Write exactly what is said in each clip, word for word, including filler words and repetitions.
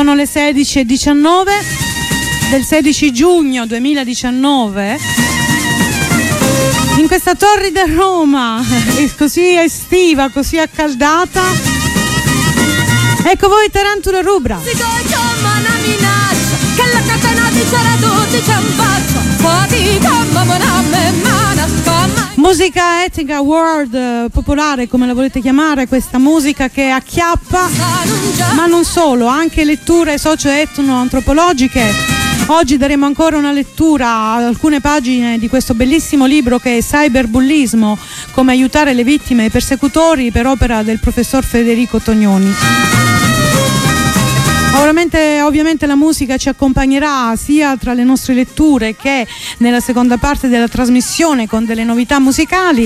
Sono le sedici e diciannove del sedici giugno duemiladiciannove. In questa torrida Roma, così estiva, così accaldata, ecco voi Tarantula Rubra. Musica etnica world, popolare come la volete chiamare, questa musica che acchiappa, ma non solo, anche letture socio-etno-antropologiche. Oggi daremo ancora una lettura ad alcune pagine di questo bellissimo libro che è Cyberbullismo, come aiutare le vittime e i persecutori, per opera del professor Federico Tognoni. Ovviamente, ovviamente la musica ci accompagnerà sia tra le nostre letture che nella seconda parte della trasmissione con delle novità musicali.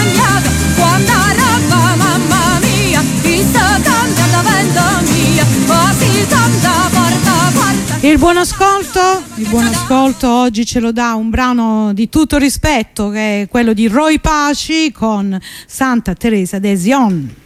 Il buon ascolto, il buon ascolto oggi ce lo dà un brano di tutto rispetto, che è quello di Roy Paci con Santa Teresa de Sion.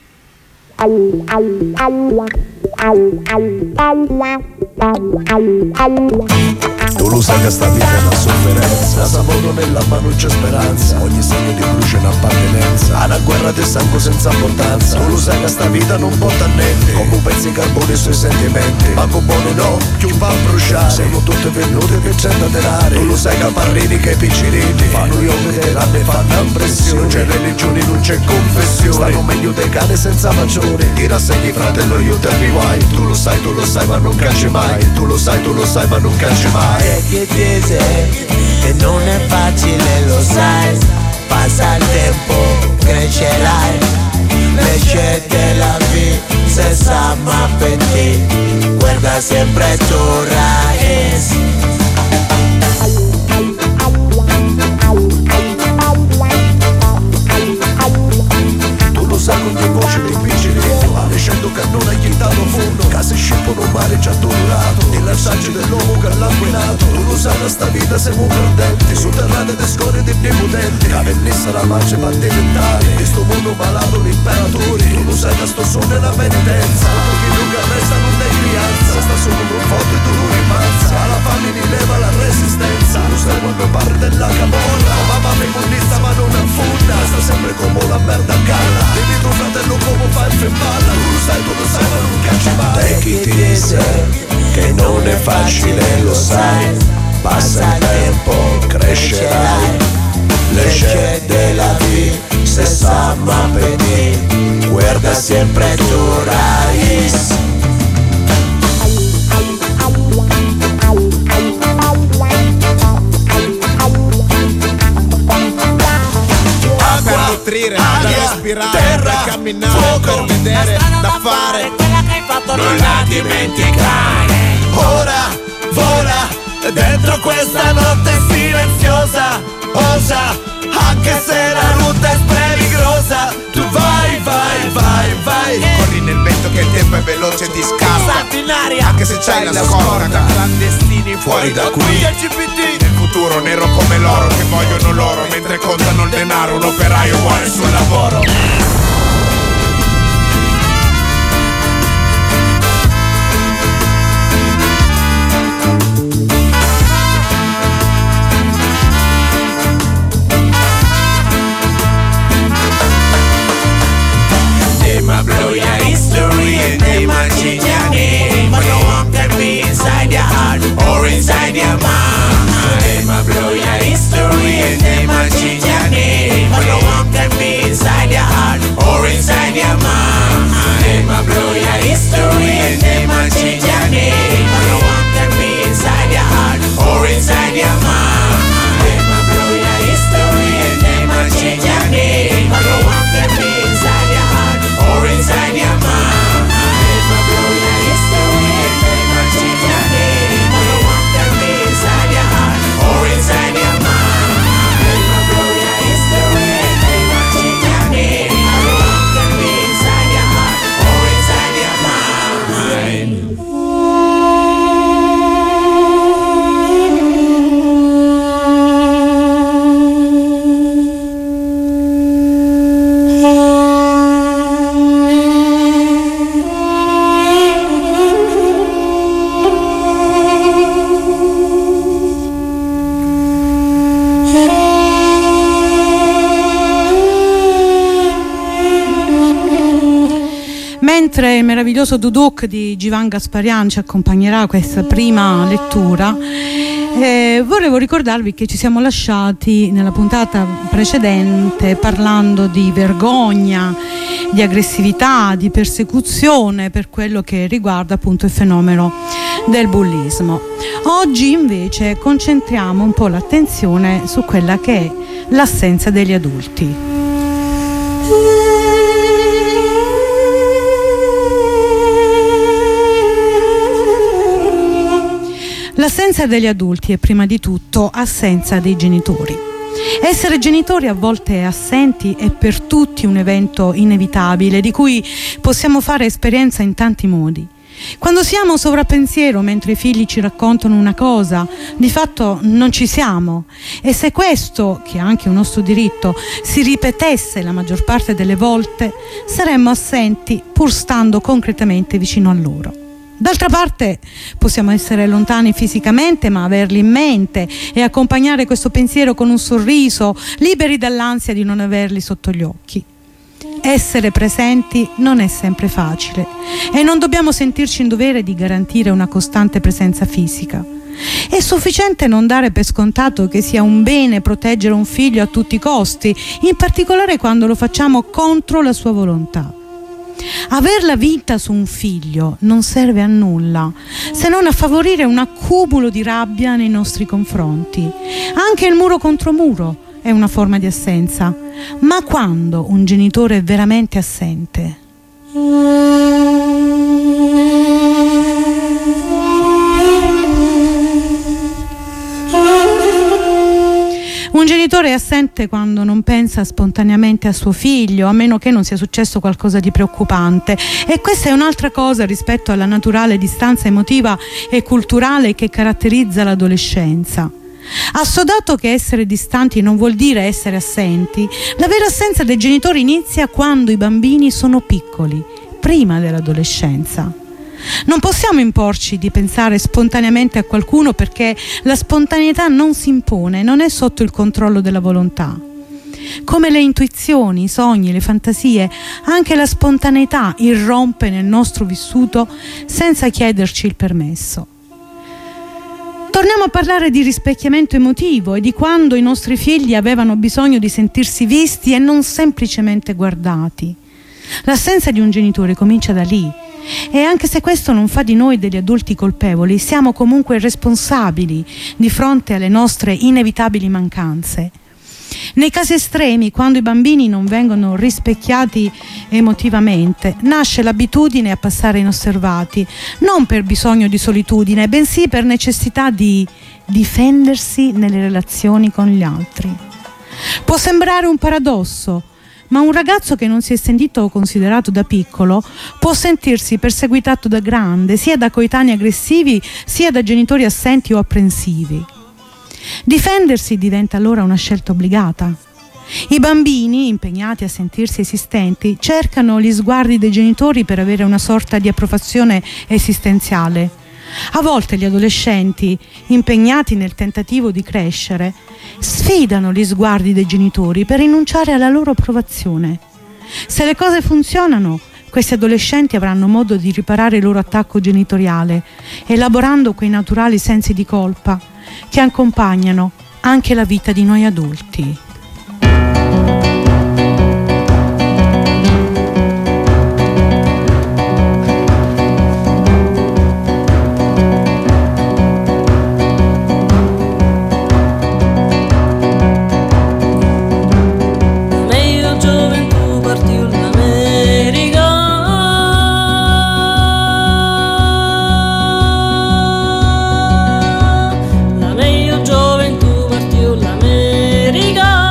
Tu lo sai che sta vita è una sofferenza, saporo nella mano c'è speranza, ogni segno di croce è un'appartenenza, una guerra di sangue senza importanza. Tu lo sai che sta vita non porta a niente, come un pezzo di carbone sui sentimenti, ma con buone no, più va a bruciare, siamo tutti venuti per cento denari. Tu lo sai che parrini che i piccirini fanno io che l'anno e fanno impressione, non c'è religione, non c'è confessione, stanno meglio dei cani senza maggiore, ti rassegni fratello io te mi guai. Tu lo sai, tu lo sai ma non canci mai, tu lo sai, tu lo sai ma non canci mai. E che dice che non è facile, lo sai, passa il tempo, crescerai, le scelte la vita, se sa ma per te, guarda sempre tu raiz. Sai con che voce di vigilito, alescendo cannone gli dato fondo, case scippano mare già dolorato, nell'assaggio dell'uomo che l'ha inquinato. Tu lo sai da sta vita siamo perdenti, sotterrate de scorie di prepotenti, che vennesse la marcia per diventare di sto mondo malato l'imperatore. Tu lo sai da sto sogno è una penitenza, tutto chi non resta non è crianza, sta solo un forte dolore mazza, alla fame mi leva la resistenza. Tu lo sai quando parli della camorra, mamma mi comunista ma non affonda, sta sempre come la merda a galla. Dimmi tuo fratello come fa il femballa, tu lo sai, tu lo sai ma non cacci mai. E chi ti dice che non è facile, lo sai, passa il tempo, crescerai, le scelte della vita, se sa ma per te, guarda sempre tu raiz. Da respirare, terra, per camminare, fuoco, per vedere, da fare, quella che hai fatto non la dimenticare. Ora, vola, dentro questa notte silenziosa, osa, anche se la rotta è peligrosa. Tu vai, vai, vai, vai, corri nel vento che il tempo è veloce e ti scappa in aria, anche se c'hai la scorta, clandestini fuori da qui. Nel futuro nero come l'oro che vogliono loro, mentre contano il denaro un operaio vuole sul lavoro. They might blow your history and they might change your name, but no one can be inside your heart or inside your mind. They might blow your history and they might change your name, but no one can be inside your heart Mentre il meraviglioso Duduk di Givan Gasparian ci accompagnerà a questa prima lettura, eh, volevo ricordarvi che ci siamo lasciati nella puntata precedente parlando di vergogna, di aggressività, di persecuzione per quello che riguarda appunto il fenomeno del bullismo. Oggi invece concentriamo un po' l'attenzione su quella che è l'assenza degli adulti. L'assenza degli adulti è prima di tutto assenza dei genitori. Essere genitori a volte assenti è per tutti un evento inevitabile di cui possiamo fare esperienza in tanti modi. Quando siamo sovrappensiero mentre i figli ci raccontano una cosa, di fatto non ci siamo, e se questo, che è anche un nostro diritto, si ripetesse la maggior parte delle volte, saremmo assenti pur stando concretamente vicino a loro. D'altra parte possiamo essere lontani fisicamente ma averli in mente e accompagnare questo pensiero con un sorriso, liberi dall'ansia di non averli sotto gli occhi. Essere presenti non è sempre facile e non dobbiamo sentirci in dovere di garantire una costante presenza fisica. È sufficiente non dare per scontato che sia un bene proteggere un figlio a tutti i costi, in particolare quando lo facciamo contro la sua volontà. Averla vinta su un figlio non serve a nulla se non a favorire un accumulo di rabbia nei nostri confronti. Anche il muro contro muro è una forma di assenza, ma quando un genitore è veramente assente? Un genitore è assente quando non pensa spontaneamente a suo figlio, a meno che non sia successo qualcosa di preoccupante, e questa è un'altra cosa rispetto alla naturale distanza emotiva e culturale che caratterizza l'adolescenza. Assodato che essere distanti non vuol dire essere assenti, la vera assenza dei genitori inizia quando i bambini sono piccoli, prima dell'adolescenza. Non possiamo imporci di pensare spontaneamente a qualcuno perché la spontaneità non si impone, non è sotto il controllo della volontà. Come le intuizioni, i sogni, le fantasie, anche la spontaneità irrompe nel nostro vissuto senza chiederci il permesso. Torniamo a parlare di rispecchiamento emotivo e di quando i nostri figli avevano bisogno di sentirsi visti e non semplicemente guardati. L'assenza di un genitore comincia da lì. E anche se questo non fa di noi degli adulti colpevoli, siamo comunque responsabili di fronte alle nostre inevitabili mancanze. Nei casi estremi, quando i bambini non vengono rispecchiati emotivamente, nasce l'abitudine a passare inosservati, non per bisogno di solitudine, bensì per necessità di difendersi nelle relazioni con gli altri. Può sembrare un paradosso, ma un ragazzo che non si è sentito considerato da piccolo può sentirsi perseguitato da grande, sia da coetanei aggressivi sia da genitori assenti o apprensivi. Difendersi diventa allora una scelta obbligata. I bambini, impegnati a sentirsi esistenti, cercano gli sguardi dei genitori per avere una sorta di approvazione esistenziale. A volte gli adolescenti, impegnati nel tentativo di crescere, sfidano gli sguardi dei genitori per rinunciare alla loro approvazione. Se le cose funzionano, questi adolescenti avranno modo di riparare il loro attacco genitoriale, elaborando quei naturali sensi di colpa che accompagnano anche la vita di noi adulti. Gioventù partiu l'America.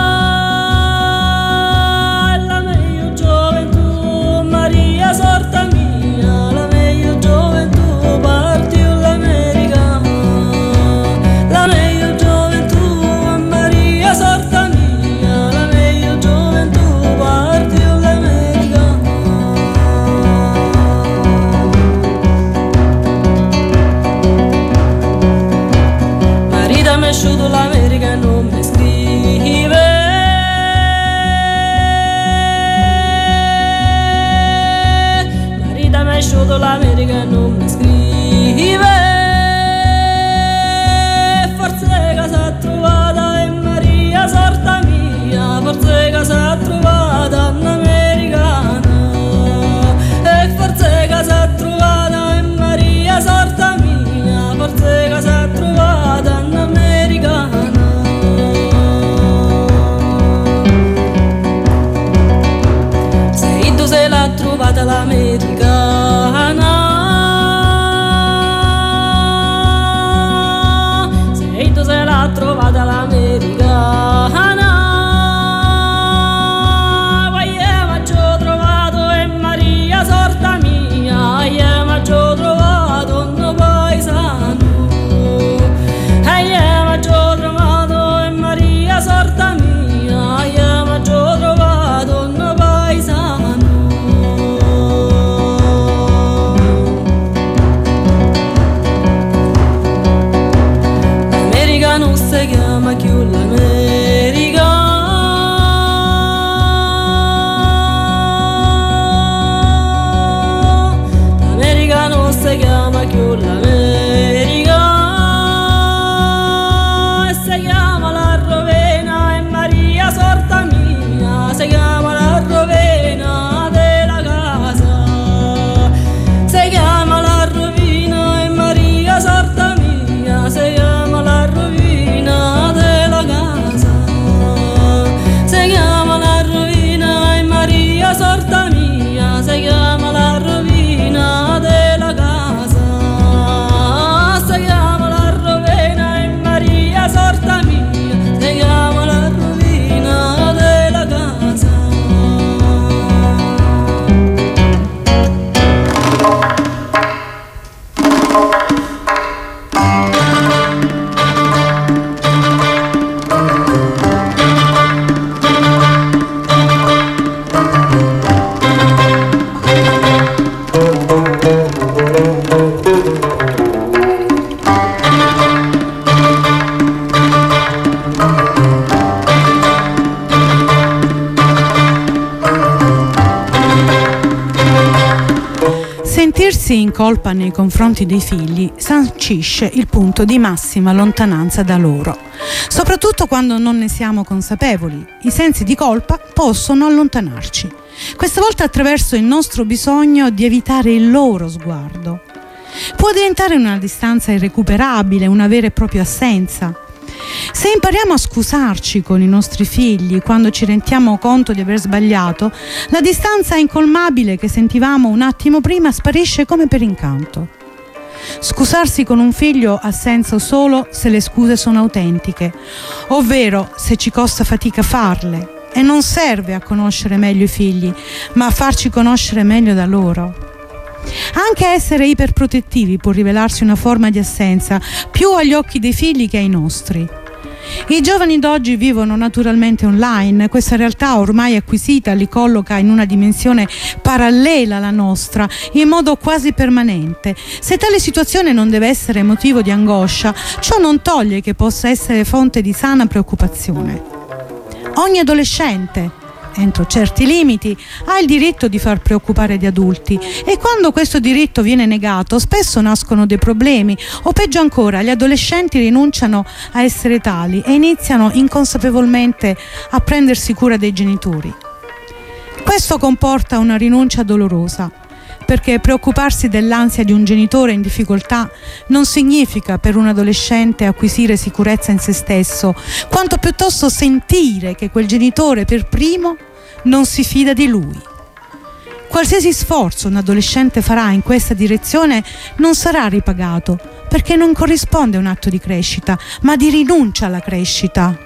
sentirsi in colpa nei confronti dei figli sancisce il punto di massima lontananza da loro, soprattutto quando non ne siamo consapevoli. I sensi di colpa possono allontanarci, questa volta attraverso il nostro bisogno di evitare il loro sguardo. Può diventare una distanza irrecuperabile, una vera e propria assenza. Se impariamo a scusarci con i nostri figli quando ci rendiamo conto di aver sbagliato, la distanza incolmabile che sentivamo un attimo prima sparisce come per incanto. Scusarsi con un figlio ha senso solo se le scuse sono autentiche, ovvero se ci costa fatica farle, e non serve a conoscere meglio i figli, ma a farci conoscere meglio da loro. Anche essere iperprotettivi può rivelarsi una forma di assenza, più agli occhi dei figli che ai nostri. I giovani d'oggi vivono naturalmente online, questa realtà ormai acquisita li colloca in una dimensione parallela alla nostra, in modo quasi permanente. Se tale situazione non deve essere motivo di angoscia, ciò non toglie che possa essere fonte di sana preoccupazione. Ogni adolescente, entro certi limiti, ha il diritto di far preoccupare gli adulti, e quando questo diritto viene negato spesso nascono dei problemi, o peggio ancora gli adolescenti rinunciano a essere tali e iniziano inconsapevolmente a prendersi cura dei genitori. Questo comporta una rinuncia dolorosa, perché preoccuparsi dell'ansia di un genitore in difficoltà non significa per un adolescente acquisire sicurezza in se stesso, quanto piuttosto sentire che quel genitore per primo non si fida di lui. Qualsiasi sforzo un adolescente farà in questa direzione non sarà ripagato, perché non corrisponde a un atto di crescita, ma di rinuncia alla crescita.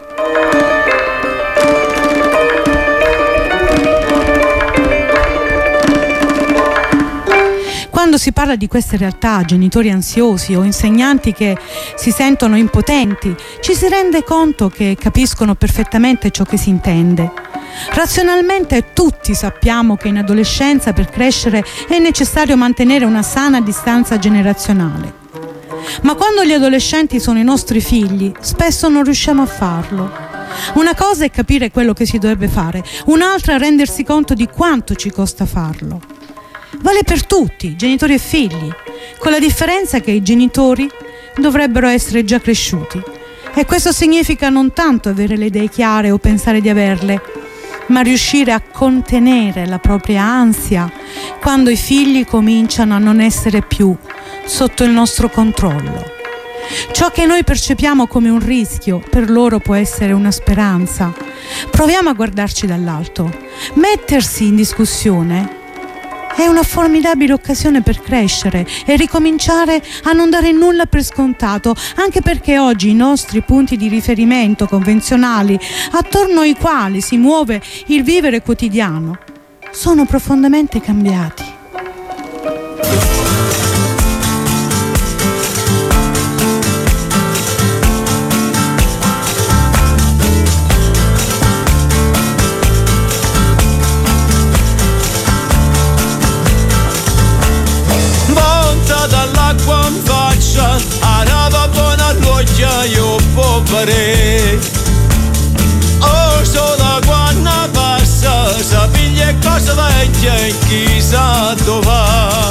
Quando si parla di queste realtà, genitori ansiosi o insegnanti che si sentono impotenti, ci si rende conto che capiscono perfettamente ciò che si intende. Razionalmente tutti sappiamo che in adolescenza per crescere è necessario mantenere una sana distanza generazionale. Ma quando gli adolescenti sono i nostri figli, spesso non riusciamo a farlo. Una cosa è capire quello che si dovrebbe fare, un'altra è rendersi conto di quanto ci costa farlo. Vale per tutti, genitori e figli, con la differenza che i genitori dovrebbero essere già cresciuti. E questo significa non tanto avere le idee chiare o pensare di averle, ma riuscire a contenere la propria ansia quando i figli cominciano a non essere più sotto il nostro controllo. Ciò che noi percepiamo come un rischio, per loro può essere una speranza. Proviamo a guardarci dall'alto. Mettersi in discussione è una formidabile occasione per crescere e ricominciare a non dare nulla per scontato, anche perché oggi i nostri punti di riferimento convenzionali, attorno ai quali si muove il vivere quotidiano, sono profondamente cambiati. Arava buona all'occhia io povere. Oh, solo quando passa sapiglia cosa vecchia e chissà dove va.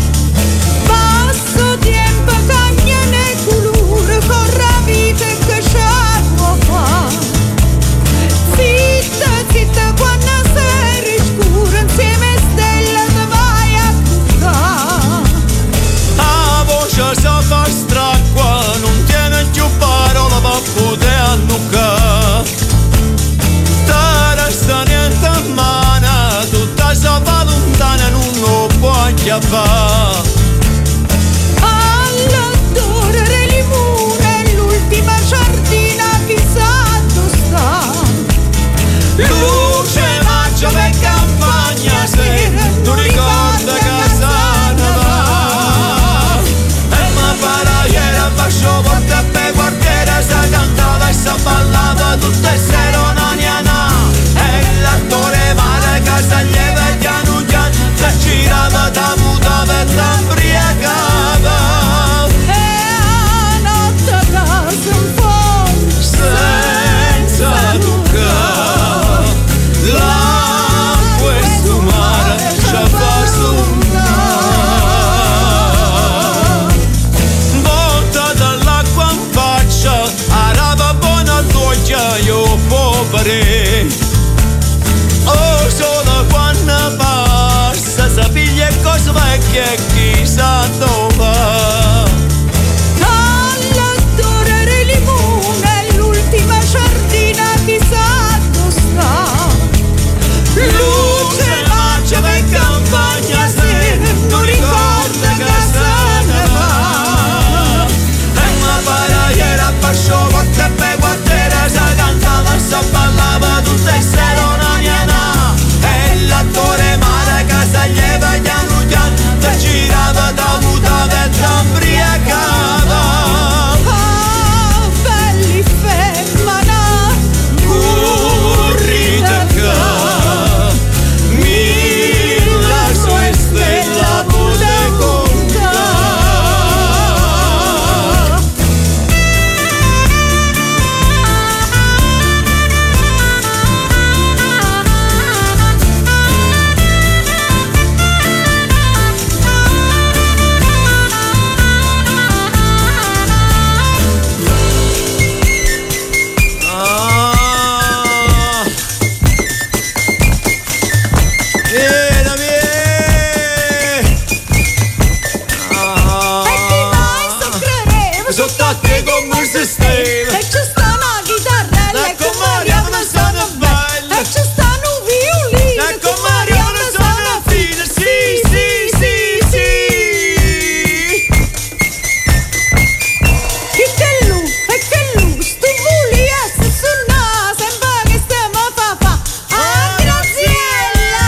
Passo tempo cagna nel colore con la vita che c'è qua. Zitta, zitta quando sei scura insieme stelle te vai a buttare. A voce sa fa stracqua, non tiene più parola per poter annucca. Te resta niente a mano, tutta sa va lontana non lo può acchiappare. All'odore delle mura l'ultima giardina pissato sta. Luce maggio per campagna sera, tu ricorda Casanova. E ma paraiera faccio porta per quartiere, sa cantava e sa ballava tutte sere un'aniana. E l'attore male casa lieve e piano piano si girava, t'amutava e t'ambriacava. E a notte casa un po' Senza toccare l'acqua e sto mare ci fa sognare. sotto a te come si stella. E ci sta una chitarrella e con Maria non sono bella. E ci stanno un violino e con Maria non sono fine. Sì, sì, sì, sì. Che che lu, e che lu, stu voli essere suona, sembra che stiamo a fa fa. Ah, Graziella.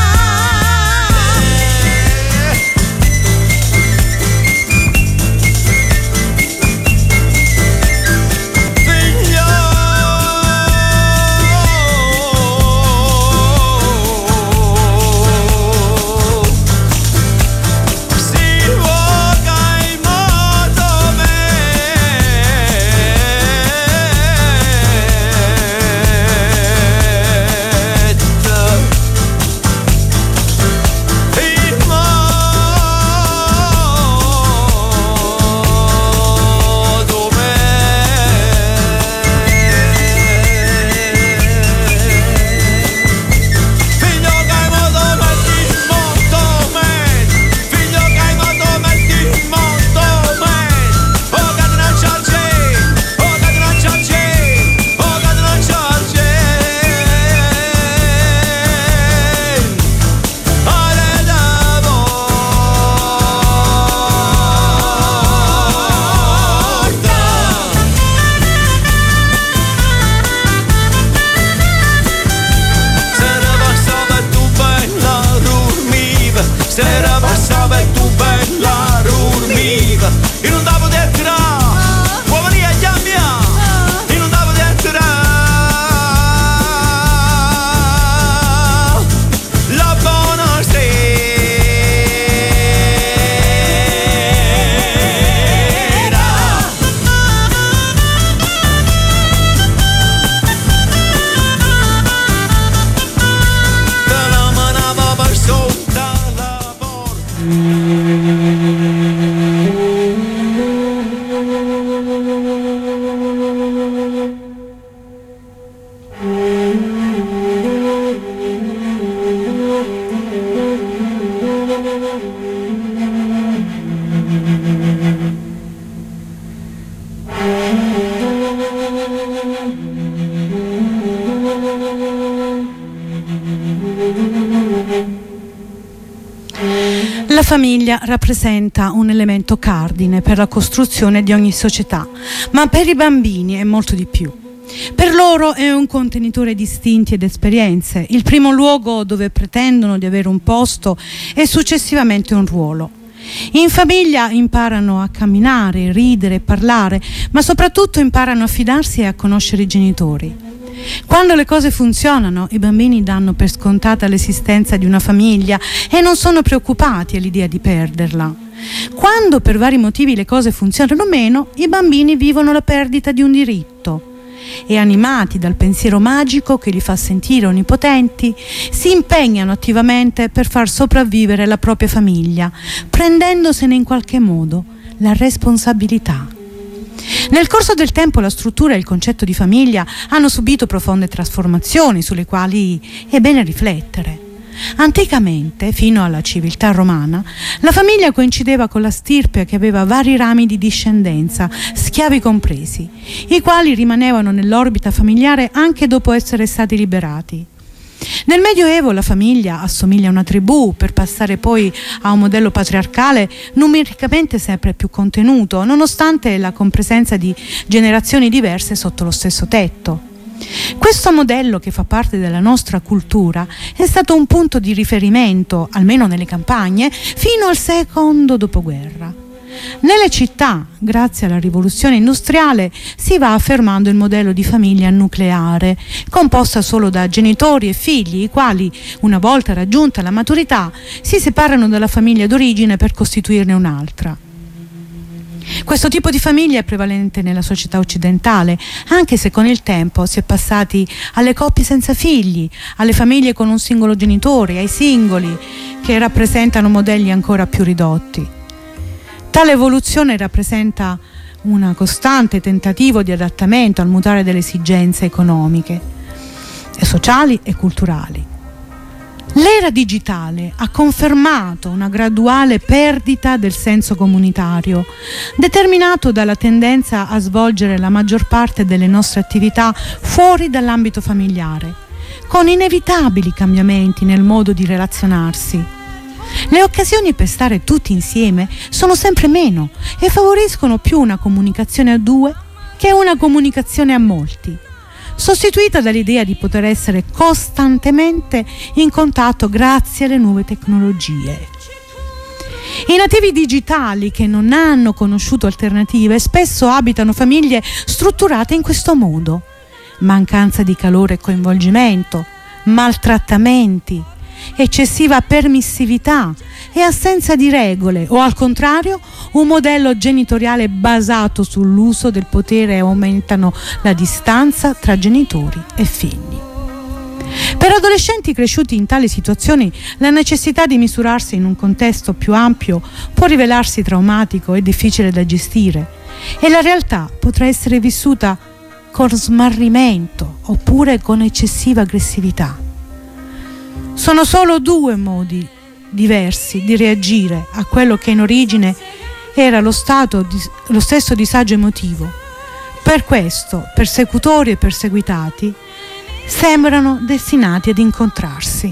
Sera passava e tu bella dormiva. Io non davo dentro, può venire a chiamare. Io non davo dentro. La buona sera. Te la manava per sotto la La famiglia rappresenta un elemento cardine per la costruzione di ogni società, ma per i bambini è molto di più. Per loro è un contenitore di istinti ed esperienze, il primo luogo dove pretendono di avere un posto e successivamente un ruolo. In famiglia imparano a camminare, ridere e parlare, ma soprattutto imparano a fidarsi e a conoscere i genitori. Quando le cose funzionano, i bambini danno per scontata l'esistenza di una famiglia e non sono preoccupati all'idea di perderla. Quando per vari motivi le cose funzionano meno, i bambini vivono la perdita di un diritto e, animati dal pensiero magico che li fa sentire onnipotenti, si impegnano attivamente per far sopravvivere la propria famiglia, prendendosene in qualche modo la responsabilità. Nel corso del tempo la struttura e il concetto di famiglia hanno subito profonde trasformazioni sulle quali è bene riflettere. Anticamente, fino alla civiltà romana, la famiglia coincideva con la stirpe che aveva vari rami di discendenza, schiavi compresi, i quali rimanevano nell'orbita familiare anche dopo essere stati liberati. Nel Medioevo la famiglia assomiglia a una tribù, per passare poi a un modello patriarcale numericamente sempre più contenuto, nonostante la compresenza di generazioni diverse sotto lo stesso tetto. Questo modello, che fa parte della nostra cultura, è stato un punto di riferimento, almeno nelle campagne, fino al secondo dopoguerra. Nelle città, grazie alla rivoluzione industriale, si va affermando il modello di famiglia nucleare, composta solo da genitori e figli, i quali, una volta raggiunta la maturità, si separano dalla famiglia d'origine per costituirne un'altra. Questo tipo di famiglia è prevalente nella società occidentale, anche se con il tempo si è passati alle coppie senza figli, alle famiglie con un singolo genitore, ai singoli, che rappresentano modelli ancora più ridotti. Tale evoluzione rappresenta un costante tentativo di adattamento al mutare delle esigenze economiche, sociali e culturali. L'era digitale ha confermato una graduale perdita del senso comunitario, determinato dalla tendenza a svolgere la maggior parte delle nostre attività fuori dall'ambito familiare, con inevitabili cambiamenti nel modo di relazionarsi. Le occasioni per stare tutti insieme sono sempre meno e favoriscono più una comunicazione a due che una comunicazione a molti, sostituita dall'idea di poter essere costantemente in contatto grazie alle nuove tecnologie. I nativi digitali che non hanno conosciuto alternative spesso abitano famiglie strutturate in questo modo. Mancanza di calore e coinvolgimento, maltrattamenti, eccessiva permissività e assenza di regole, o al contrario un modello genitoriale basato sull'uso del potere aumentano la distanza tra genitori e figli. Per adolescenti cresciuti in tali situazioni, la necessità di misurarsi in un contesto più ampio può rivelarsi traumatico e difficile da gestire, e la realtà potrà essere vissuta con smarrimento oppure con eccessiva aggressività. Sono solo due modi diversi di reagire a quello che in origine era lo, stato di, lo stesso disagio emotivo. Per questo persecutori e perseguitati sembrano destinati ad incontrarsi.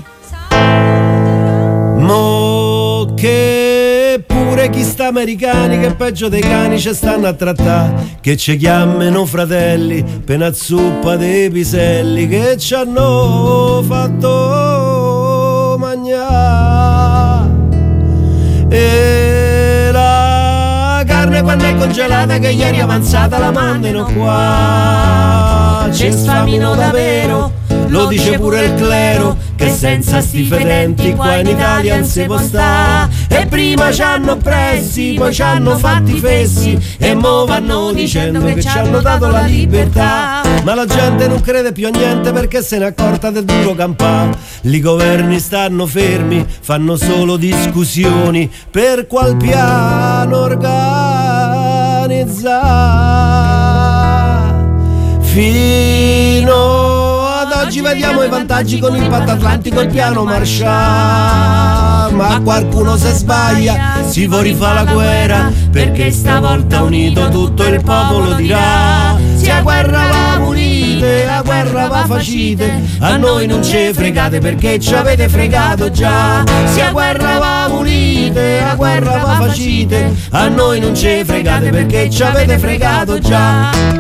Mo che pure chi sta americani che peggio dei cani ci stanno a trattare, che ci chiamano fratelli per una zuppa dei piselli che ci hanno fatto mangiare. E la carne quando è congelata che ieri è avanzata la mandano qua, c'è sfamino davvero, lo dice pure il clero, che senza sti fedenti qua in Italia non si può sta. E prima ci hanno oppressi, poi ci hanno fatti fessi, e mo vanno dicendo che ci hanno dato la libertà. Ma la gente non crede più a niente perché se ne è accorta del duro campà. I governi stanno fermi, fanno solo discussioni per qual piano organizzare. Fino ad oggi vediamo i vantaggi con il patto atlantico e il piano Marshall, ma qualcuno se sbaglia si vuol rifare la guerra, perché stavolta unito tutto il popolo dirà: se a guerra va unite, a guerra va facite, a noi non ce fregate perché ci avete fregato già. Se a guerra va unite, a guerra va facite, a noi non ce fregate perché ci avete fregato già.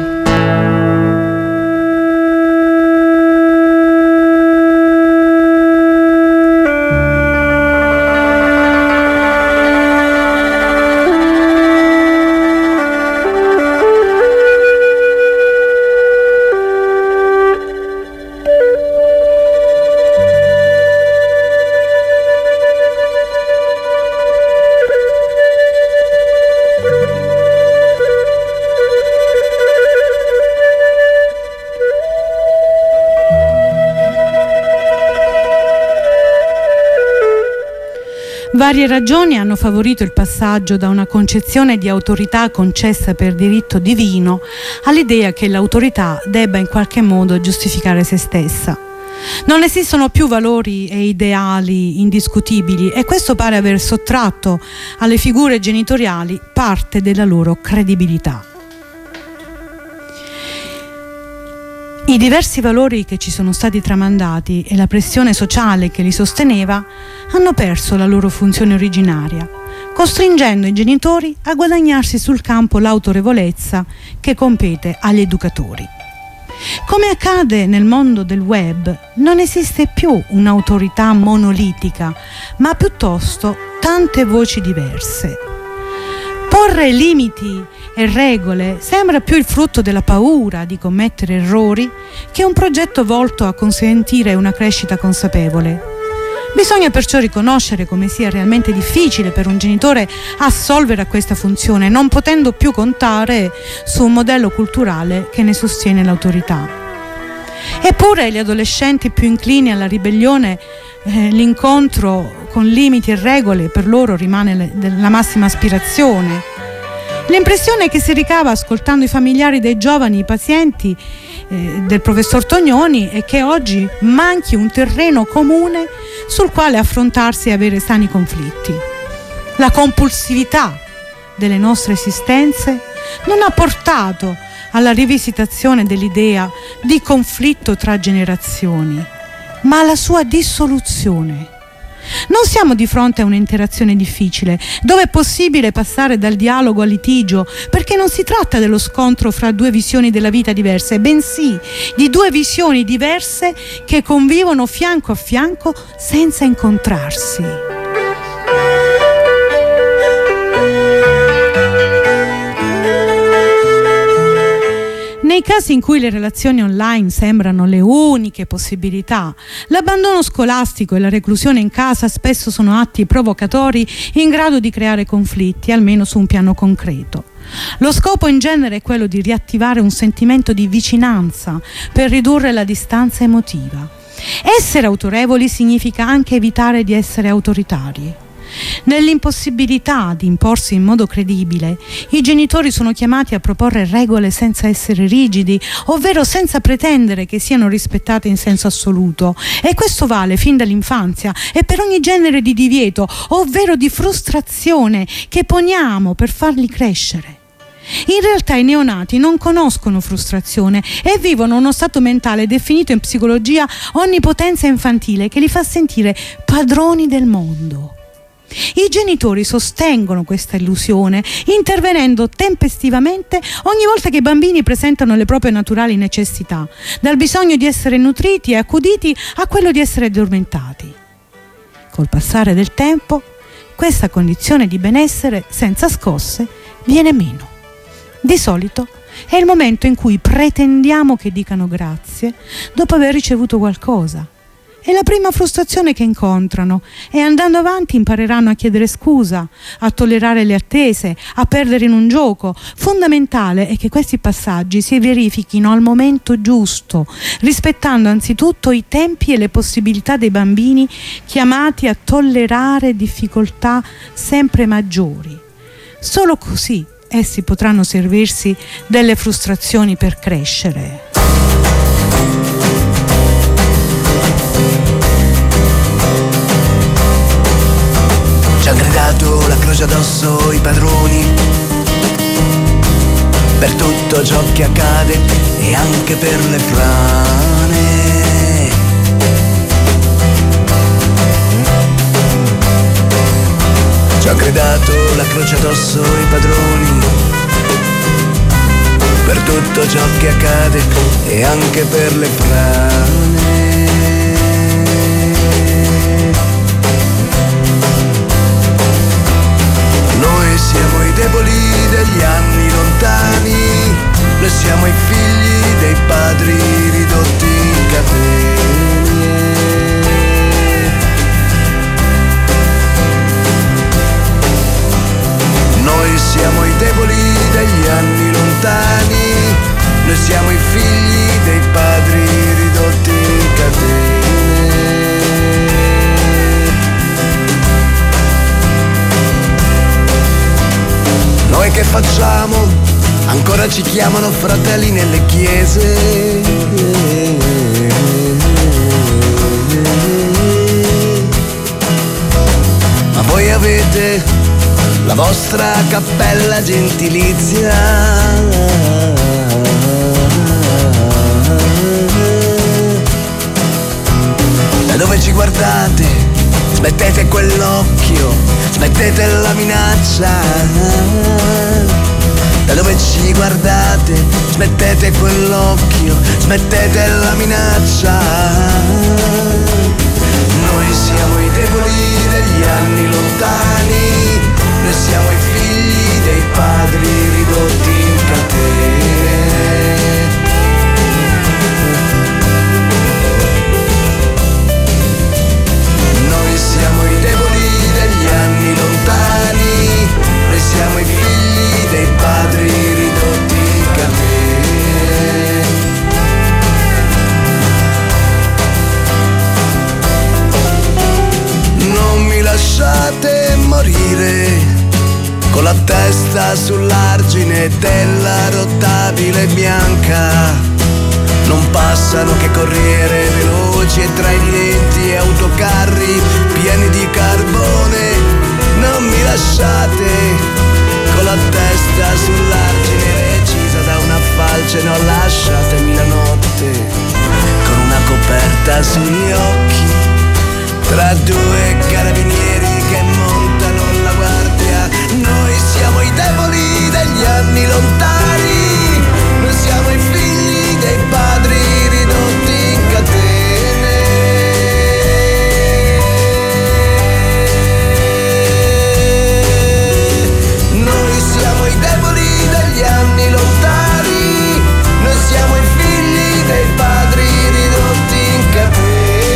Varie ragioni hanno favorito il passaggio da una concezione di autorità concessa per diritto divino all'idea che l'autorità debba in qualche modo giustificare se stessa. Non esistono più valori e ideali indiscutibili e questo pare aver sottratto alle figure genitoriali parte della loro credibilità. I diversi valori che ci sono stati tramandati e la pressione sociale che li sosteneva hanno perso la loro funzione originaria, costringendo i genitori a guadagnarsi sul campo l'autorevolezza che compete agli educatori. Come accade nel mondo del web, non esiste più un'autorità monolitica, ma piuttosto tante voci diverse. Porre limiti e regole sembra più il frutto della paura di commettere errori che un progetto volto a consentire una crescita consapevole. Bisogna perciò riconoscere come sia realmente difficile per un genitore assolvere a questa funzione, non potendo più contare su un modello culturale che ne sostiene l'autorità. Eppure gli adolescenti più inclini alla ribellione, eh, l'incontro con limiti e regole per loro rimane le, la massima aspirazione. L'impressione che si ricava ascoltando i familiari dei giovani pazienti eh, del professor Tognoni è che oggi manchi un terreno comune sul quale affrontarsi e avere sani conflitti. La compulsività delle nostre esistenze non ha portato alla rivisitazione dell'idea di conflitto tra generazioni, ma alla sua dissoluzione. Non siamo di fronte a un'interazione difficile, dove è possibile passare dal dialogo al litigio, perché non si tratta dello scontro fra due visioni della vita diverse, bensì di due visioni diverse che convivono fianco a fianco senza incontrarsi. Nei casi in cui le relazioni online sembrano le uniche possibilità, l'abbandono scolastico e la reclusione in casa spesso sono atti provocatori in grado di creare conflitti, almeno su un piano concreto. Lo scopo in genere è quello di riattivare un sentimento di vicinanza per ridurre la distanza emotiva. Essere autorevoli significa anche evitare di essere autoritari. Nell'impossibilità di imporsi in modo credibile, i genitori sono chiamati a proporre regole senza essere rigidi, ovvero senza pretendere che siano rispettate in senso assoluto, e questo vale fin dall'infanzia e per ogni genere di divieto, ovvero di frustrazione che poniamo per farli crescere. In realtà i neonati non conoscono frustrazione e vivono uno stato mentale definito in psicologia onnipotenza infantile, che li fa sentire padroni del mondo. I genitori sostengono questa illusione intervenendo tempestivamente ogni volta che i bambini presentano le proprie naturali necessità, dal bisogno di essere nutriti e accuditi a quello di essere addormentati. Col passare del tempo, questa condizione di benessere senza scosse viene meno. Di solito è il momento in cui pretendiamo che dicano grazie dopo aver ricevuto qualcosa. È la prima frustrazione che incontrano e andando avanti impareranno a chiedere scusa, a tollerare le attese, a perdere in un gioco. Fondamentale è che questi passaggi si verifichino al momento giusto, rispettando anzitutto i tempi e le possibilità dei bambini chiamati a tollerare difficoltà sempre maggiori. Solo così essi potranno servirsi delle frustrazioni per crescere. Ci han gridato la croce addosso i padroni per tutto ciò che accade e anche per le frane. Ci han gridato la croce addosso i padroni per tutto ciò che accade e anche per le frane. Noi siamo i deboli degli anni lontani, noi siamo i figli dei padri ridotti in catene. Noi siamo i deboli degli anni lontani, noi siamo i figli dei padri ridotti in catene. Noi che facciamo? Ancora ci chiamano fratelli nelle chiese. Ma voi avete la vostra cappella gentilizia. Da dove ci guardate? Smettete quell'occhio, smettete la minaccia. Da dove ci guardate, smettete quell'occhio, smettete la minaccia. Noi siamo i deboli degli anni lontani, noi siamo i figli dei padri ridotti in catene. Noi siamo i deboli degli anni lontani, noi siamo i figli dei padri ridotti in catene. Non mi lasciate morire con la testa sull'arte pelle bianca, non passano che corriere veloci e treni lenti e autocarri pieni di carbone. Non mi lasciate con la testa sull'argine recisa da una falce, no, lasciatemi la notte con una coperta sugli occhi, tra due carabinieri che montano la guardia. Noi siamo i deboli degli anni lontani, noi siamo i figli dei padri ridotti in catene. Noi siamo i deboli degli anni lontani, noi siamo i figli dei padri ridotti in catene.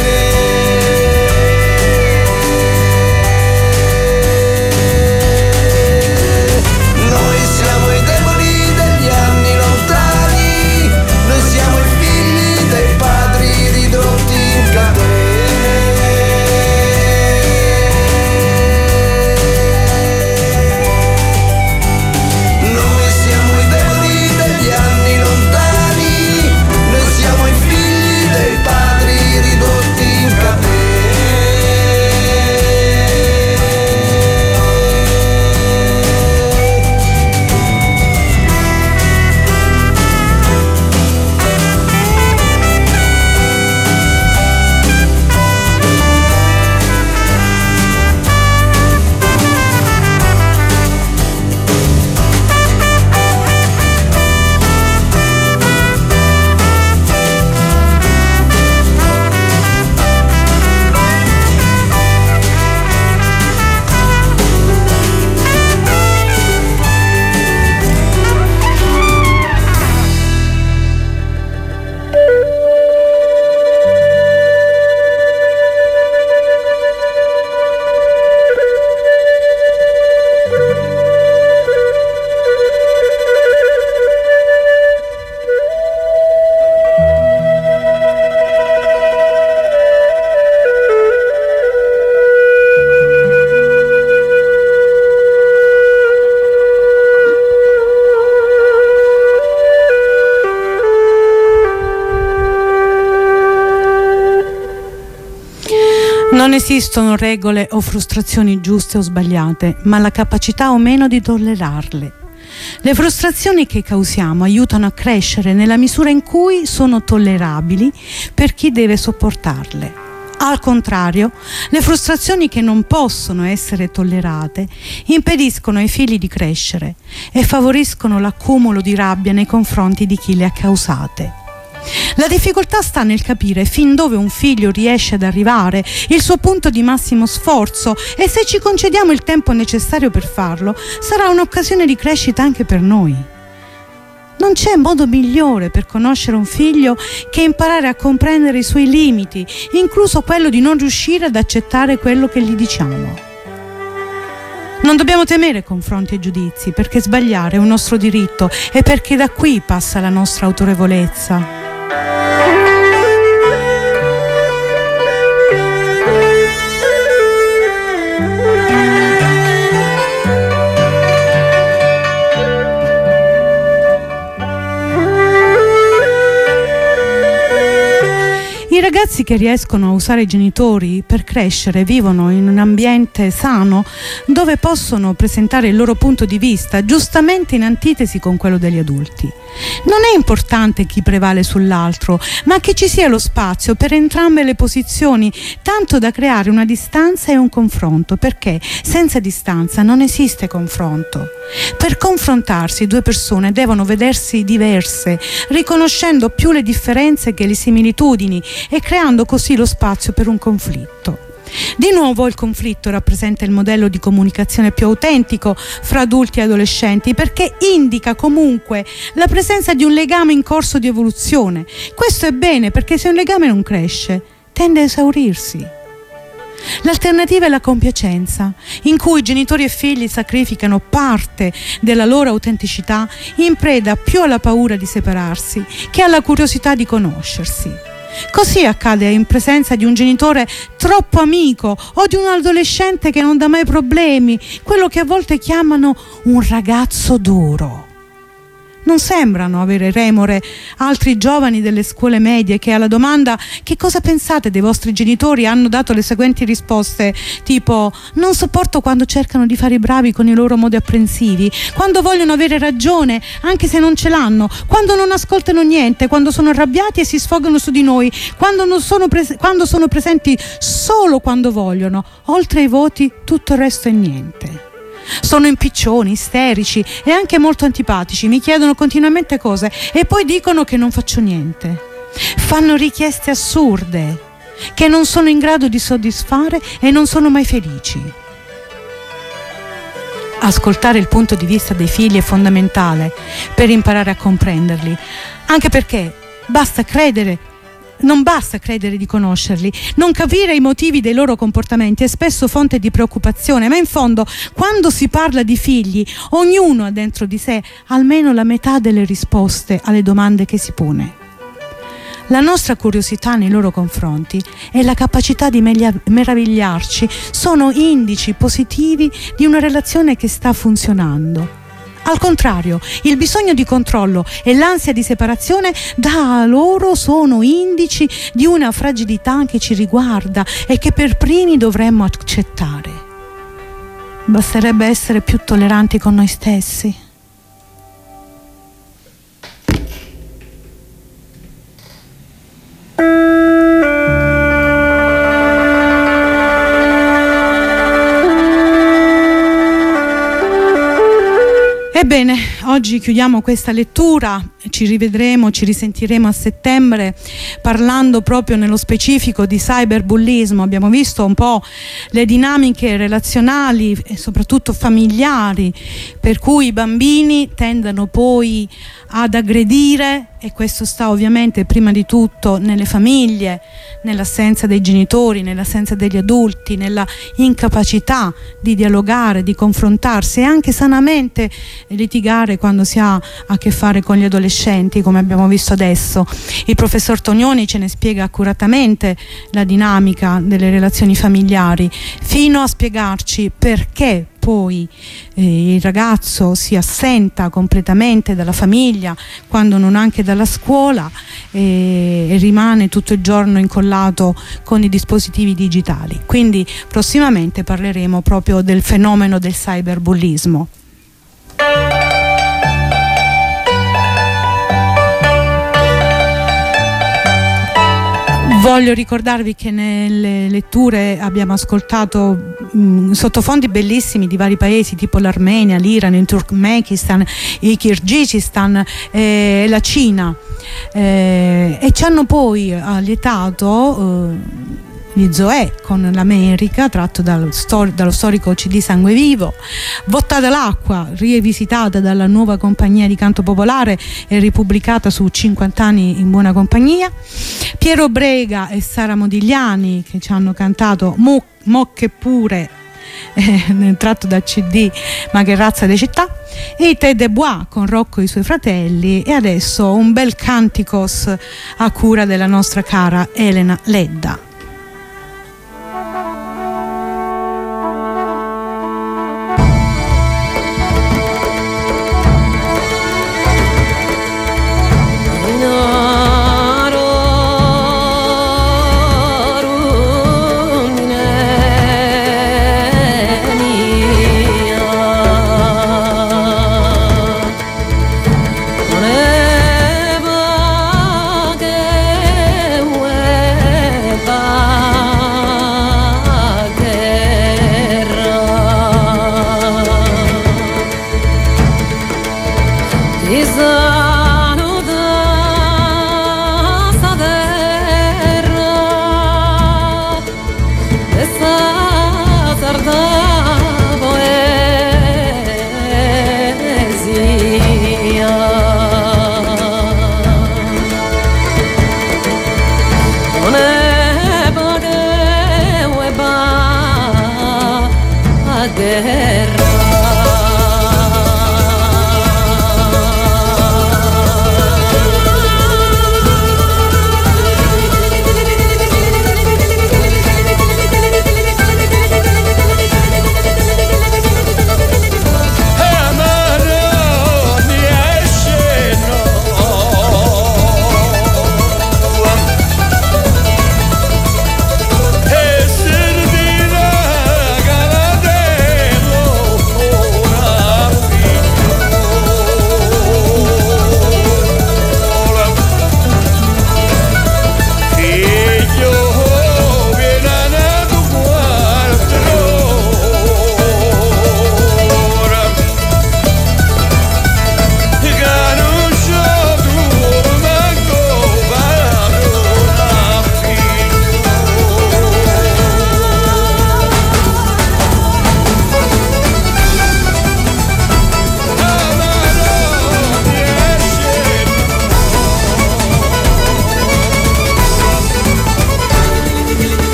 Non esistono regole o frustrazioni giuste o sbagliate, ma la capacità o meno di tollerarle. Le frustrazioni che causiamo aiutano a crescere nella misura in cui sono tollerabili per chi deve sopportarle. Al contrario, le frustrazioni che non possono essere tollerate impediscono ai figli di crescere e favoriscono l'accumulo di rabbia nei confronti di chi le ha causate. La difficoltà sta nel capire fin dove un figlio riesce ad arrivare, il suo punto di massimo sforzo, e se ci concediamo il tempo necessario per farlo, sarà un'occasione di crescita anche per noi. Non c'è modo migliore per conoscere un figlio che imparare a comprendere i suoi limiti, incluso quello di non riuscire ad accettare quello che gli diciamo. Non dobbiamo temere confronti e giudizi, perché sbagliare è un nostro diritto e perché da qui passa la nostra autorevolezza. I ragazzi che riescono a usare i genitori per crescere vivono in un ambiente sano dove possono presentare il loro punto di vista, giustamente in antitesi con quello degli adulti. Non è importante chi prevale sull'altro, ma che ci sia lo spazio per entrambe le posizioni, tanto da creare una distanza e un confronto, perché senza distanza non esiste confronto. Per confrontarsi due persone devono vedersi diverse, riconoscendo più le differenze che le similitudini e creando così lo spazio per un conflitto. Di nuovo il conflitto rappresenta il modello di comunicazione più autentico fra adulti e adolescenti, perché indica comunque la presenza di un legame in corso di evoluzione. Questo è bene, perché se un legame non cresce, tende a esaurirsi. L'alternativa è la compiacenza, in cui genitori e figli sacrificano parte della loro autenticità in preda più alla paura di separarsi che alla curiosità di conoscersi. Così accade in presenza di un genitore troppo amico o di un adolescente che non dà mai problemi, quello che a volte chiamano un ragazzo duro. Non sembrano avere remore altri giovani delle scuole medie che alla domanda "che cosa pensate dei vostri genitori?" hanno dato le seguenti risposte, tipo: non sopporto quando cercano di fare i bravi con i loro modi apprensivi, quando vogliono avere ragione anche se non ce l'hanno, quando non ascoltano niente, quando sono arrabbiati e si sfogano su di noi, quando, non sono, pres- quando sono presenti solo quando vogliono, oltre ai voti tutto il resto è niente. Sono impiccioni, isterici e anche molto antipatici, mi chiedono continuamente cose e poi dicono che non faccio niente. Fanno richieste assurde che non sono in grado di soddisfare e non sono mai felici. Ascoltare il punto di vista dei figli è fondamentale per imparare a comprenderli, anche perché basta credere Non basta credere di conoscerli, non capire i motivi dei loro comportamenti è spesso fonte di preoccupazione, ma in fondo quando si parla di figli ognuno ha dentro di sé almeno la metà delle risposte alle domande che si pone. La nostra curiosità nei loro confronti e la capacità di meravigliarci sono indici positivi di una relazione che sta funzionando. Al contrario, il bisogno di controllo e l'ansia di separazione da loro sono indici di una fragilità che ci riguarda e che per primi dovremmo accettare. Basterebbe essere più tolleranti con noi stessi. Ebbene, oggi chiudiamo questa lettura, ci rivedremo, ci risentiremo a settembre parlando proprio nello specifico di cyberbullismo. Abbiamo visto un po' le dinamiche relazionali e soprattutto familiari per cui i bambini tendono poi ad aggredire, e questo sta ovviamente prima di tutto nelle famiglie, nell'assenza dei genitori, nell'assenza degli adulti, nella incapacità di dialogare, di confrontarsi e anche sanamente litigare quando si ha a che fare con gli adolescenti, come abbiamo visto adesso. Il professor Tonioni ce ne spiega accuratamente la dinamica delle relazioni familiari, fino a spiegarci perché poi eh, il ragazzo si assenta completamente dalla famiglia, quando non anche dalla scuola, e, e rimane tutto il giorno incollato con i dispositivi digitali. Quindi prossimamente parleremo proprio del fenomeno del cyberbullismo. Voglio ricordarvi che nelle letture abbiamo ascoltato mh, sottofondi bellissimi di vari paesi, tipo l'Armenia, l'Iran, il Turkmenistan, il Kirghizistan e eh, la Cina, eh, e ci hanno poi allietato eh, gli Zoè con l'America, tratto dal stor- dallo storico C D Sangue Vivo, Bottata l'acqua, rivisitata dalla nuova compagnia di canto popolare e ripubblicata su cinquanta anni in buona compagnia, Piero Brega e Sara Modigliani che ci hanno cantato Mo, Mo che pure, eh, tratto da C D Ma che razza di città, e i Te de Bois con Rocco e i suoi fratelli, e adesso un bel canticos a cura della nostra cara Elena Ledda.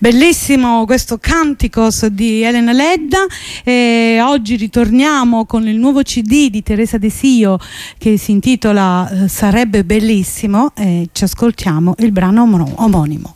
Bellissimo questo Canticos di Elena Ledda, e oggi ritorniamo con il nuovo C D di Teresa De Sio che si intitola eh, Sarebbe bellissimo, e ci ascoltiamo il brano om- omonimo.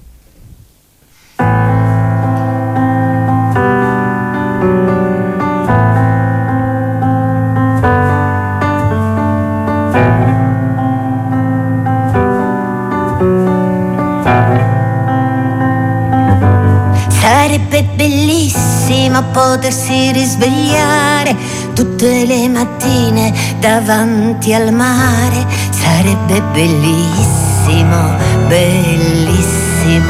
Sarebbe bellissimo potersi risvegliare tutte le mattine davanti al mare. Sarebbe bellissimo, bellissimo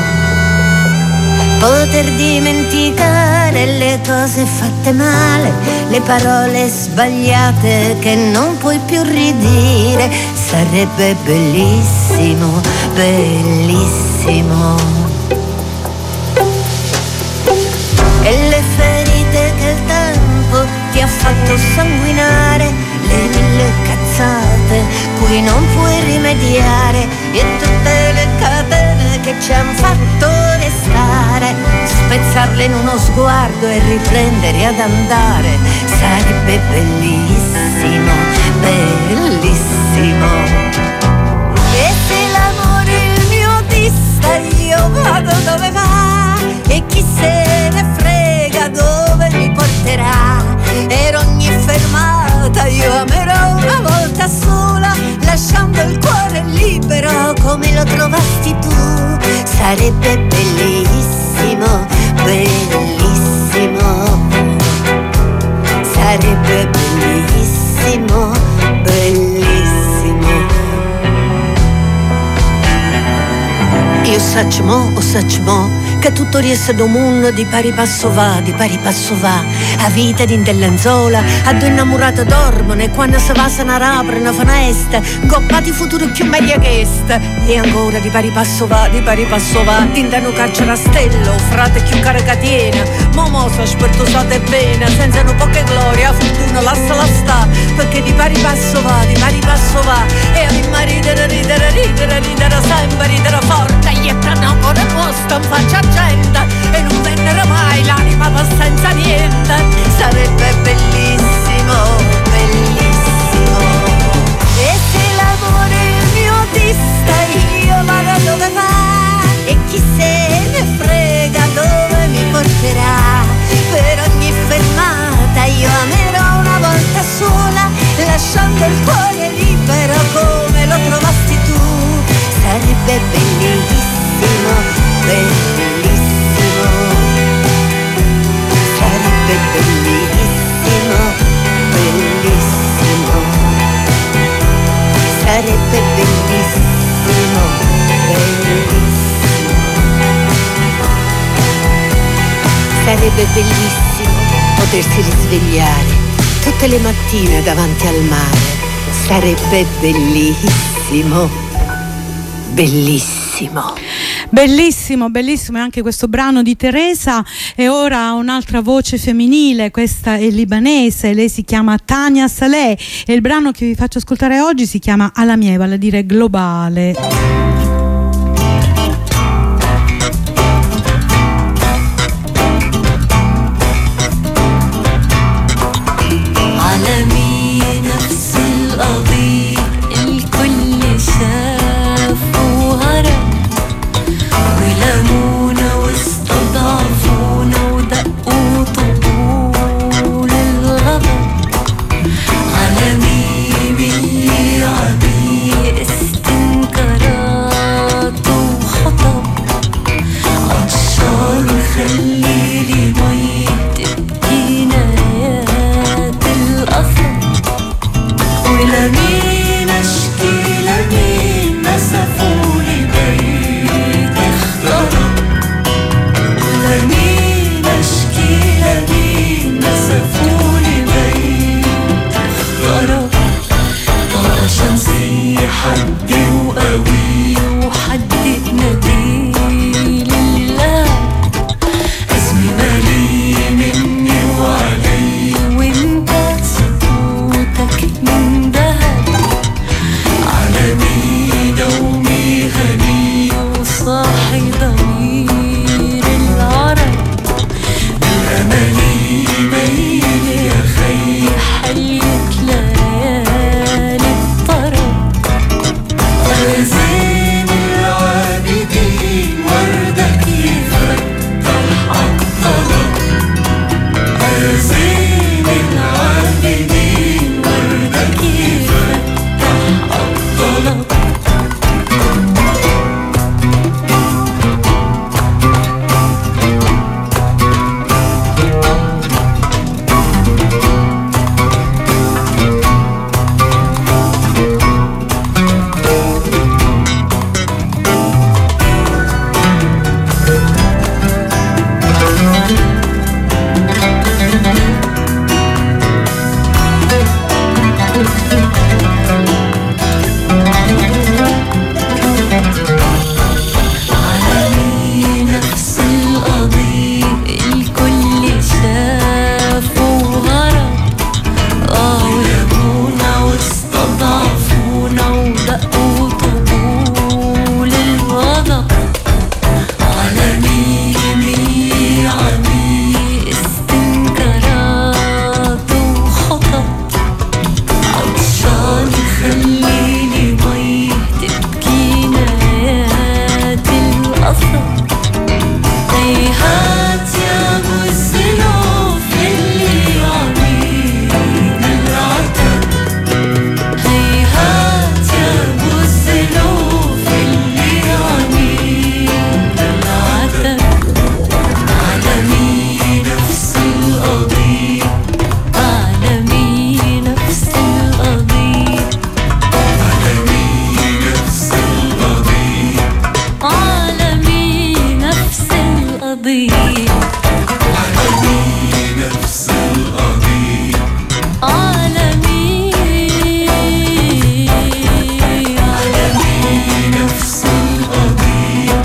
poter dimenticare le cose fatte male, le parole sbagliate che non puoi più ridire. Sarebbe bellissimo, bellissimo. E le ferite che il tempo ti ha fatto sanguinare, le mille cazzate cui non puoi rimediare, e tutte le catene che ci han fatto restare, spezzarle in uno sguardo e riprendere ad andare. Sarebbe bellissimo, bellissimo. E se l'amore è il mio dista, io vado dove va, e chi se ne frega dove mi porterà. Per ogni fermata io amerò una volta sola, lasciando il cuore libero come lo trovasti tu. Sarebbe bellissimo, bellissimo. Sarebbe bellissimo, bellissimo. Io saccio mo, o saccio mo, che tutto riesce da un mondo di pari passo va, di pari passo va. A vita di lenzola, a due innamorate dormono, e quando si va se ne apre una finestra, goppati futuro più meglio che est. E ancora di pari passo va, di pari passo va, tintano carcere a stella, frate più caricatiena. Momo so spertusate bene, senza no poche glorie, a fortuna lasciala sta, perché di pari passo va, di pari passo va. E a mia ridere, ridere, ridere, ridere, sempre ridere forte, gli entrano ancora posto in faccia gente, e non vennero mai l'anima va senza niente. Sarebbe bellissimo, bellissimo. E se l'amore è il mio dista, io vado dove va, e chi se ne frega dove mi porterà. Per ogni fermata io amerò una volta sola, lasciando il cuore libero come lo trovasti tu. Sarebbe bellissimo, bellissimo. Sarebbe bellissimo, bellissimo. Sarebbe bellissimo, bellissimo. Sarebbe bellissimo potersi risvegliare tutte le mattine davanti al mare. Sarebbe bellissimo, bellissimo. Bellissimo, bellissimo è anche questo brano di Teresa. E ora un'altra voce femminile, questa è libanese, lei si chiama Tania Saleh, e il brano che vi faccio ascoltare oggi si chiama Alla mia, vale a dire globale. صاحي ضميري قلبي عالمي نفس القضية عالمي عالمي نفس القضية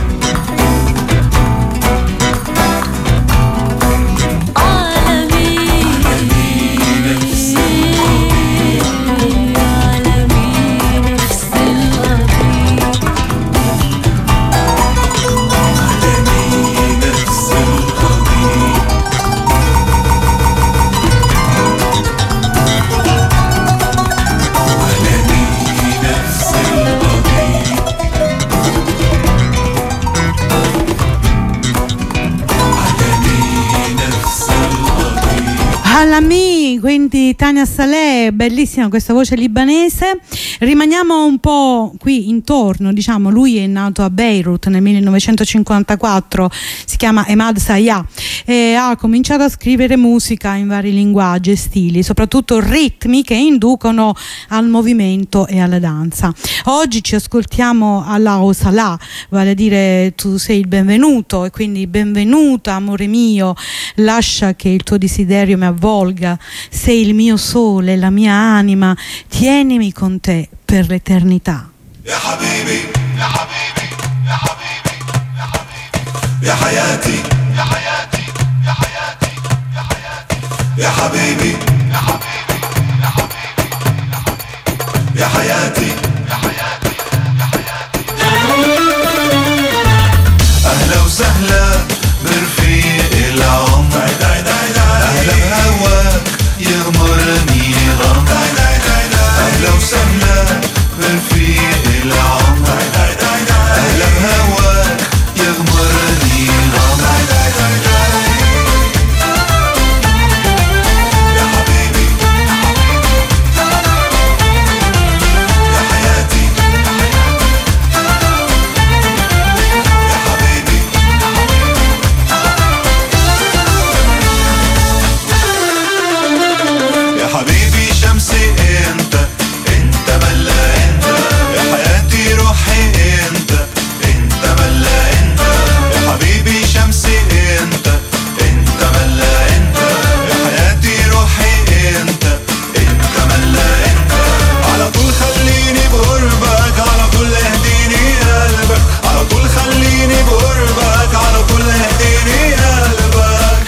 عالمي نفس القضية عالمي نفس القضية عالمي نفس القضية عالمي نفس القضية عالمي نفس القضية Halami, quindi Tania Saleh, bellissima questa voce libanese. Rimaniamo un po' qui intorno, diciamo, lui è nato a Beirut nel millenovecentocinquantaquattro, si chiama Emad Sayah e ha cominciato a scrivere musica in vari linguaggi e stili, soprattutto ritmi che inducono al movimento e alla danza. Oggi ci ascoltiamo Allah Salah, vale a dire tu sei il benvenuto, e quindi benvenuta amore mio, lascia che il tuo desiderio mi avvolga, sei il mio sole, la mia anima, tienimi con te per l'eternità. يا حبيبي يا حبيبي يا حبيبي يا حبيبي يا حياتي يا حياتي يا حياتي يا حياتي يا حبيبي يا حبيبي يا حبيبي يا حياتي يا حياتي يا حياتي أهلا وسهلا برفيق العمر أهلا بهواك يغمرني غم أهلا وسهلا برفيق العمر أهلا بهواك يغمرني غم يا حبيبي يا حياتي يا حبيبي يا حبيبي شمسي انت انت ملا انت يا حياتي روحي انت انت ملا انت يا حبيبي شمسي انت انت ملا انت يا حياتي روحي انت انت ملا انت على طول خليني بقربك على طول اهديني قلبك على طول خليني بقربك على طول اهديني قلبك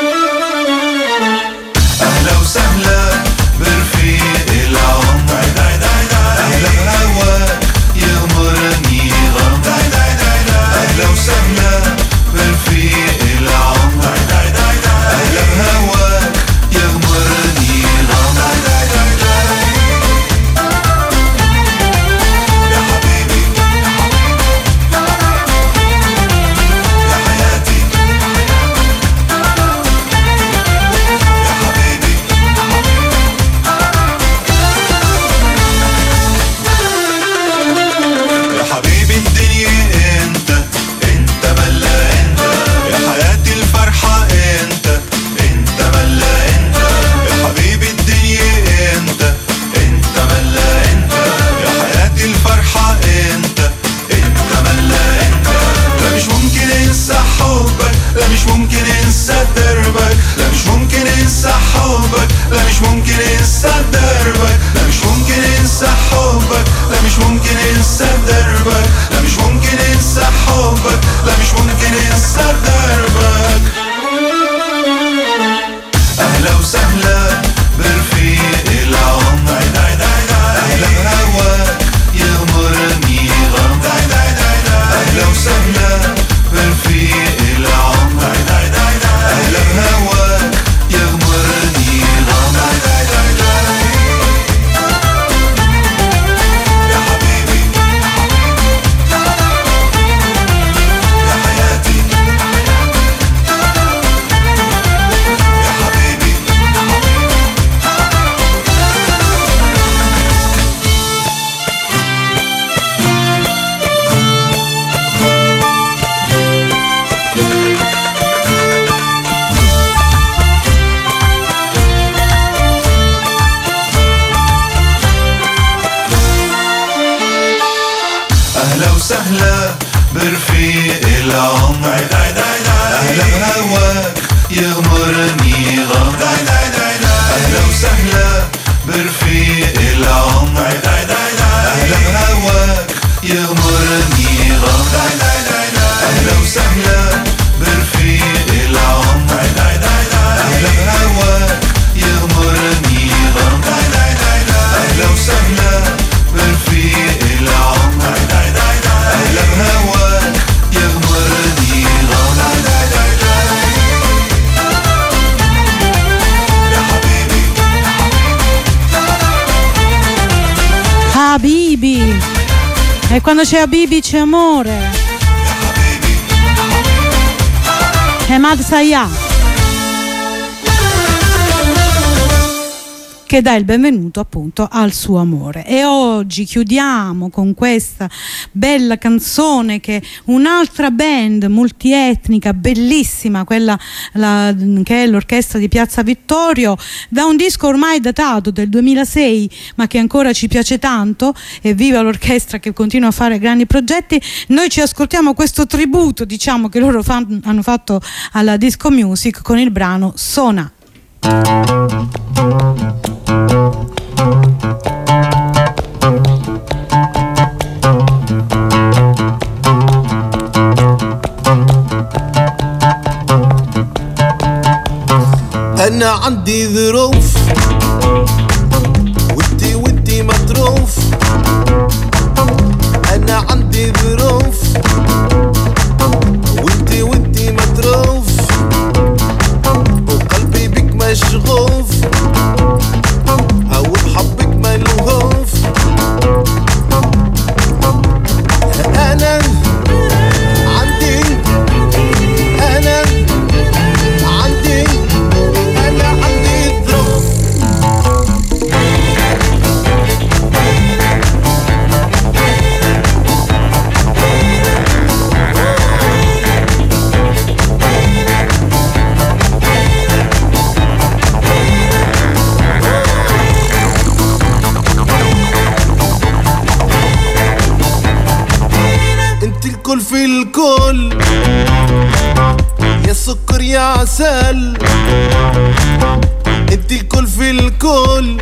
أهلا وسهلا برفيق العمر أهلا بهواك يغمرني غم أهلا وسهلا برفيق العمر أهلا بهواك يغمرني غم يا حبيبي يا حياتي يا حبيبي يا حبيبي الدنيا انت انت ملا انت يا حياتي الفرحة انت انت ملا انت يا حبيبي الدنيا انت انت ملا انت يا حياتي الفرحة انت انت ملا انت لا مش ممكن انسى حبك لا مش ممكن انسى دربك لا مش ممكن انسى حبك لا مش ممكن انسى دربك لا مش ممكن انسى حبك لا مش ممكن انسى دربك لا مش ممكن انسى حبك لا مش ممكن انسى دربك اهلا وسهلا برفيق العمر اهلا بهواك يغمرني غم اهلا وسهلا برفيق العمر اهلا بهواك يغمرني غم يا حبيبي يا حياتي يا حبيبي أهلا وسهلا برفيق العمر أهلا بهواك يغمرني غمر أهلا وسهلا برفيق العمر أهلا بهواك يغمرني غمر أهلا وسهلا برفيق العمر أهلا بهواك يغمرني غمر أهلا وسهلا برفيق العمر أهلا بهواك يغمرني غمر يا حبيبي Habibi. E quando c'è Habibi c'è amore. Emad Sayah, che dà il benvenuto appunto al suo amore. E oggi chiudiamo con questa bella canzone che un'altra band multietnica bellissima, quella la, che è l'orchestra di Piazza Vittorio, da un disco ormai datato del duemilasei ma che ancora ci piace tanto, e viva l'orchestra che continua a fare grandi progetti. Noi ci ascoltiamo questo tributo, diciamo, che loro fan, hanno fatto alla disco music con il brano Sona. أنا عندي ظروف ودي ودي مطروف أنا عندي ظروف ودي ودي مطروف وقلبي بك مشغوف أو بحبك ملهوف أنا عندي أنا عندي أنا عندي ظروف انت الكل في الكل يا سكر يا عسل انت الكل في الكل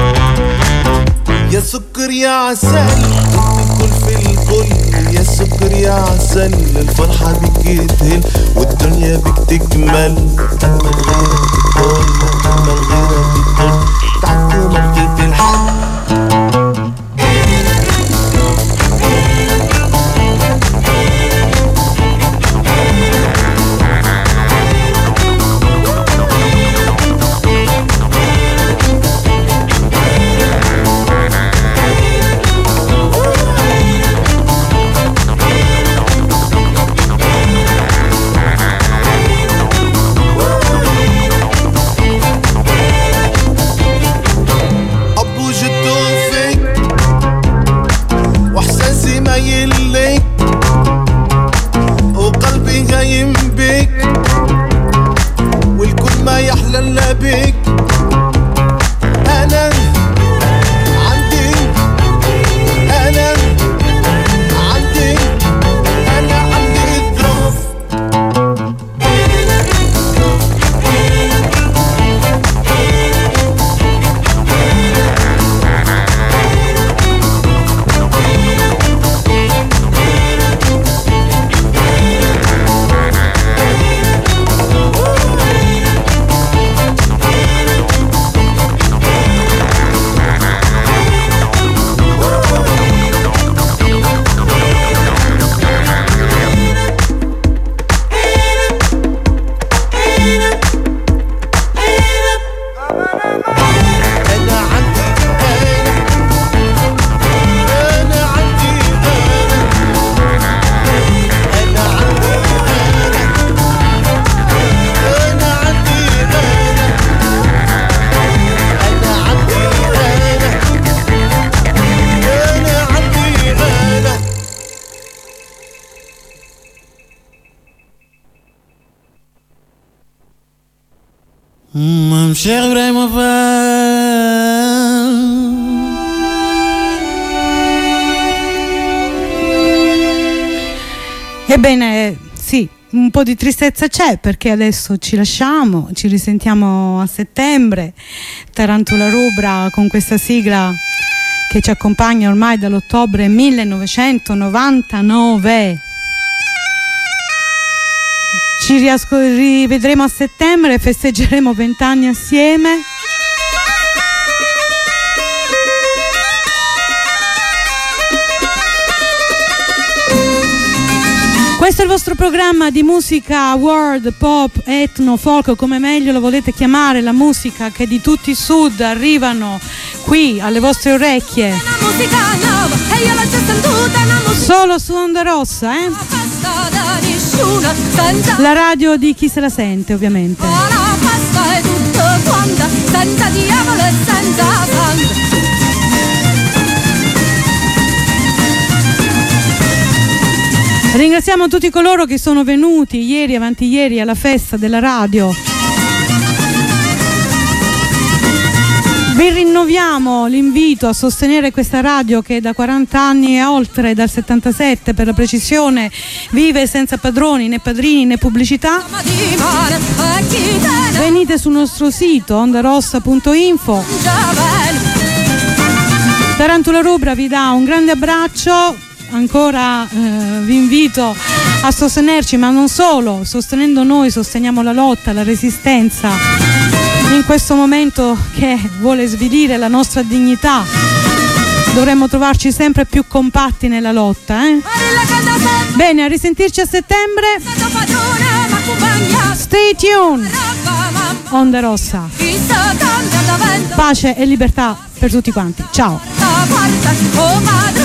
يا سكر يا عسل انت الكل في الكل يا سكر يا عسل الفرحة بك تهل والدنيا بك تكمل أما غيرك تقول أما غيرك تقول تعدوا مركب الحق Sheikh Ibrahim Ebbene, sì, un po' di tristezza c'è, perché adesso ci lasciamo, ci risentiamo a settembre. Tarantula Rubra con questa sigla che ci accompagna ormai dall'ottobre millenovecentonovantanove. Ci riasco- rivedremo a settembre e festeggeremo vent'anni assieme. Questo è il vostro programma di musica world, pop, etno, folk, come meglio lo volete chiamare, la musica che di tutti i sud arrivano qui alle vostre orecchie. Solo su Onda Rossa, eh? La radio di chi se la sente, ovviamente. Ringraziamo tutti coloro che sono venuti ieri e avanti ieri alla festa della radio. Vi rinnoviamo l'invito a sostenere questa radio che da quaranta anni e oltre, dal settantasette per la precisione, vive senza padroni, né padrini, né pubblicità. Venite sul nostro sito ondarossa punto info. Tarantula Rubra vi dà un grande abbraccio. Ancora eh, vi invito a sostenerci, ma non solo, sostenendo noi sosteniamo la lotta, la resistenza in questo momento che vuole svilire la nostra dignità. Dovremmo trovarci sempre più compatti nella lotta, eh? Bene, a risentirci a settembre. Stay tuned. Onda Rossa. Pace e libertà per tutti quanti. Ciao.